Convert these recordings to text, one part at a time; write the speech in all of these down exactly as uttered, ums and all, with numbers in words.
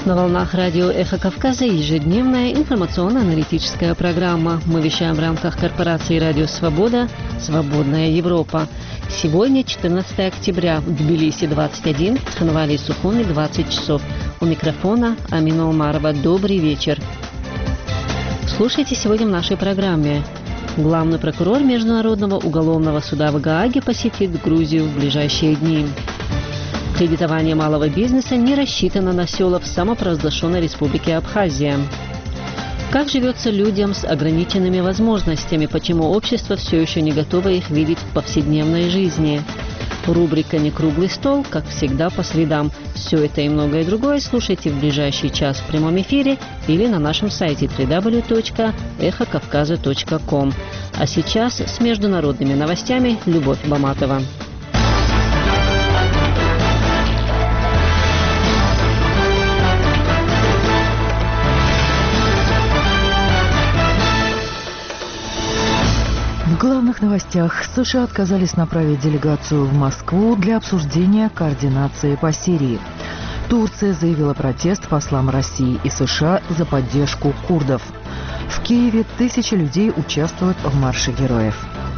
На волнах радио «Эхо Кавказа» ежедневная информационно-аналитическая программа. Мы вещаем в рамках корпорации «Радио Свобода. Свободная Европа». Сегодня четырнадцатое октября, в Тбилиси двадцать один, в Ханвали и Сухуми двадцать часов. У микрофона Амина Умарова. Добрый вечер. Слушайте сегодня в нашей программе. Главный прокурор Международного уголовного суда в Гааге посетит Грузию в ближайшие дни. Кредитование малого бизнеса не рассчитано на села в самопровозглашенной республике Абхазия. Как живется людям с ограниченными возможностями, почему общество все еще не готово их видеть в повседневной жизни? Рубрика «Не круглый стол», как всегда, по средам. Все это и многое другое слушайте в ближайший час в прямом эфире или на нашем сайте дабл ю дабл ю дабл ю точка эхо кавказа точка ком. А сейчас с международными новостями Любовь Баматова. В главных новостях. США отказались направить делегацию в Москву для обсуждения координации по Сирии. Турция заявила протест послам России и США за поддержку курдов. В Киеве тысячи людей участвуют в марше героев.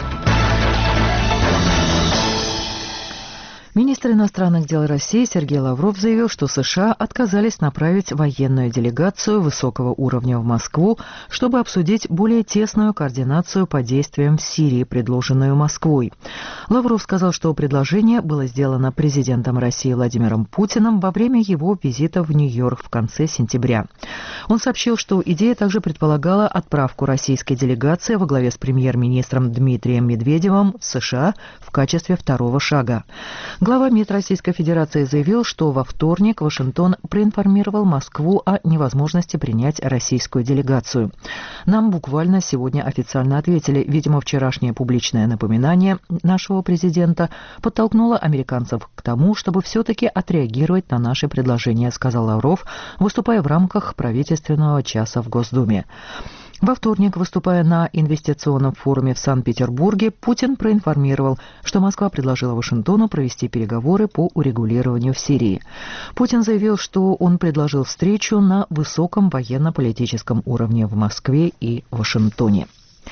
Министр иностранных дел России Сергей Лавров заявил, что США отказались направить военную делегацию высокого уровня в Москву, чтобы обсудить более тесную координацию по действиям в Сирии, предложенную Москвой. Лавров сказал, что предложение было сделано президентом России Владимиром Путиным во время его визита в Нью-Йорк в конце сентября. Он сообщил, что идея также предполагала отправку российской делегации во главе с премьер-министром Дмитрием Медведевым в США в качестве второго шага. Глава МИД Российской Федерации заявил, что во вторник Вашингтон проинформировал Москву о невозможности принять российскую делегацию. Нам буквально сегодня официально ответили. Видимо, вчерашнее публичное напоминание нашего президента подтолкнуло американцев к тому, чтобы все-таки отреагировать на наши предложения, сказал Лавров, выступая в рамках правительственного часа в Госдуме. Во вторник, выступая на инвестиционном форуме в Санкт-Петербурге, Путин проинформировал, что Москва предложила Вашингтону провести переговоры по урегулированию в Сирии. Путин заявил, что он предложил встречу на высоком военно-политическом уровне в Москве и Вашингтоне.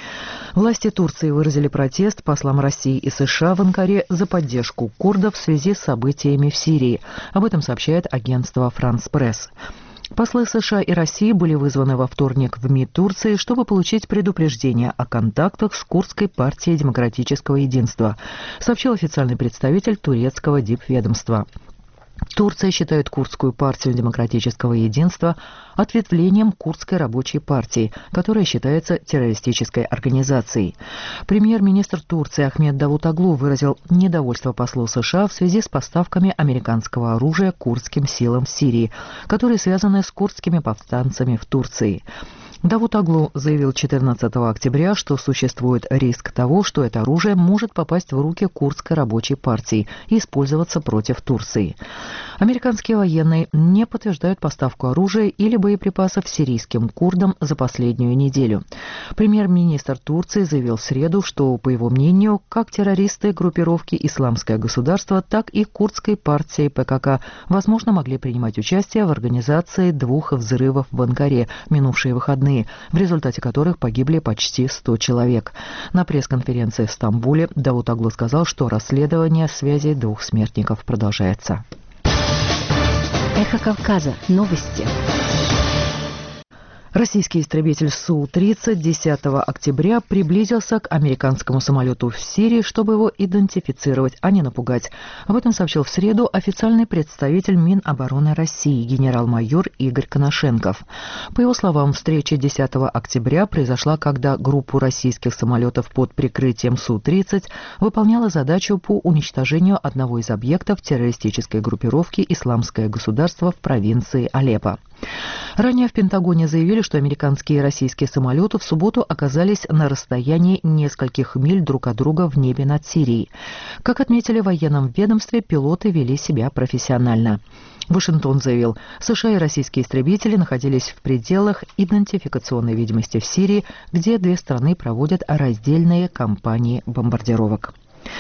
Власти Турции выразили протест послам России и США в Анкаре за поддержку курдов в связи с событиями в Сирии. Об этом сообщает агентство «Франс Пресс». Послы США и России были вызваны во вторник в МИД Турции, чтобы получить предупреждение о контактах с Курдской партией демократического единства, сообщил официальный представитель турецкого дипведомства. Турция считает Курдскую партию демократического единства ответвлением Курдской рабочей партии, которая считается террористической организацией. Премьер-министр Турции Ахмед Давутоглу выразил недовольство послу США в связи с поставками американского оружия курдским силам в Сирии, которые связаны с курдскими повстанцами в Турции. Давутоглу заявил четырнадцатого октября, что существует риск того, что это оружие может попасть в руки Курдской рабочей партии и использоваться против Турции. Американские военные не подтверждают поставку оружия или боеприпасов сирийским курдам за последнюю неделю. Премьер-министр Турции заявил в среду, что, по его мнению, как террористы группировки «Исламское государство», так и курдской партии ПКК, возможно, могли принимать участие в организации двух взрывов в Анкаре минувшие выходные, в результате которых погибли почти сто человек. На пресс-конференции в Стамбуле Давутоглу сказал, что расследование связи двух смертников продолжается. Эхо Кавказа. Новости. Российский истребитель Су тридцать десятого октября приблизился к американскому самолету в Сирии, чтобы его идентифицировать, а не напугать. Об этом сообщил в среду официальный представитель Минобороны России генерал-майор Игорь Коношенков. По его словам, встреча десятого октября произошла, когда группа российских самолетов под прикрытием Су тридцать выполняла задачу по уничтожению одного из объектов террористической группировки «Исламское государство» в провинции Алеппо. Ранее в Пентагоне заявили, что американские и российские самолеты в субботу оказались на расстоянии нескольких миль друг от друга в небе над Сирией. Как отметили в военном ведомстве, пилоты вели себя профессионально. Вашингтон заявил, США и российские истребители находились в пределах идентификационной видимости в Сирии, где две страны проводят раздельные кампании бомбардировок.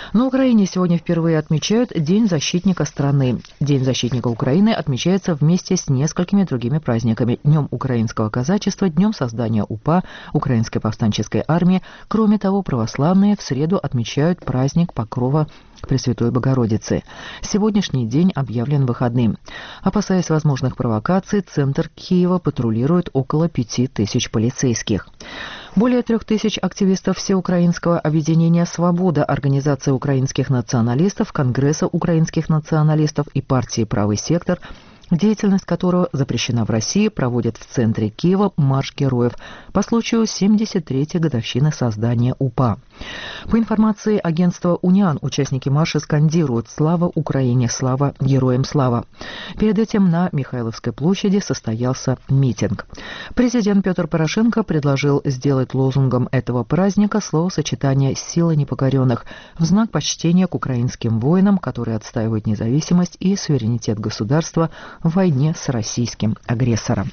На Украине сегодня впервые отмечают День защитника страны. День защитника Украины отмечается вместе с несколькими другими праздниками: Днем украинского казачества, Днем создания УПА, Украинской повстанческой армии. Кроме того, православные в среду отмечают праздник Покрова Пресвятой Богородицы. Сегодняшний день объявлен выходным. Опасаясь возможных провокаций, центр Киева патрулирует около пяти тысяч полицейских. Более трех тысяч активистов Всеукраинского объединения «Свобода», Организации украинских националистов, Конгресса украинских националистов и партии «Правый сектор», деятельность которого запрещена в России, проводят в центре Киева марш героев по случаю семьдесят третьей годовщины создания УПА. По информации агентства «Униан», участники марша скандируют «Слава Украине! Слава! Героям слава!». Перед этим на Михайловской площади состоялся митинг. Президент Петр Порошенко предложил сделать лозунгом этого праздника словосочетание «Сила непокоренных» в знак почтения к украинским воинам, которые отстаивают независимость и суверенитет государства в войне с российским агрессором.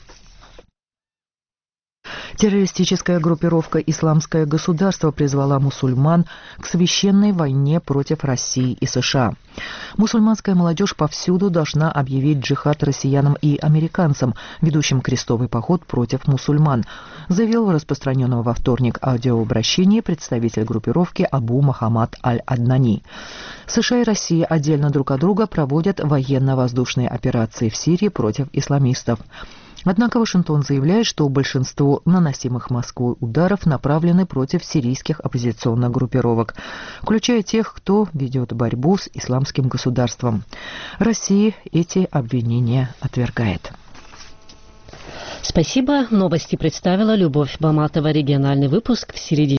Террористическая группировка «Исламское государство» призвала мусульман к священной войне против России и США. Мусульманская молодежь повсюду должна объявить джихад россиянам и американцам, ведущим крестовый поход против мусульман, заявил в распространенном во вторник аудиообращении представитель группировки Абу Мохаммад Аль-Аднани. США и Россия отдельно друг от друга проводят военно-воздушные операции в Сирии против исламистов. Однако Вашингтон заявляет, что большинство наносимых Москвой ударов направлены против сирийских оппозиционных группировок, включая тех, кто ведет борьбу с исламским государством. Россия эти обвинения отвергает. Спасибо. Новости представила Любовь Баматова. Региональный выпуск в середине.